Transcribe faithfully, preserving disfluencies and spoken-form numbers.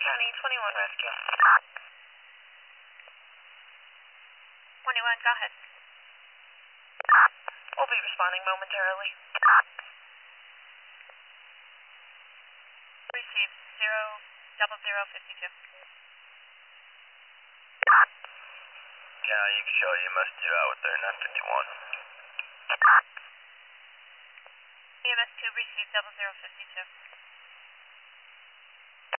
County, twenty-one rescue. twenty-one, go ahead. We'll be responding momentarily. Received zero double zero fifty two. Yeah, you can show E M S two out with their nine fifty-one. E M S two received double zero fifty two.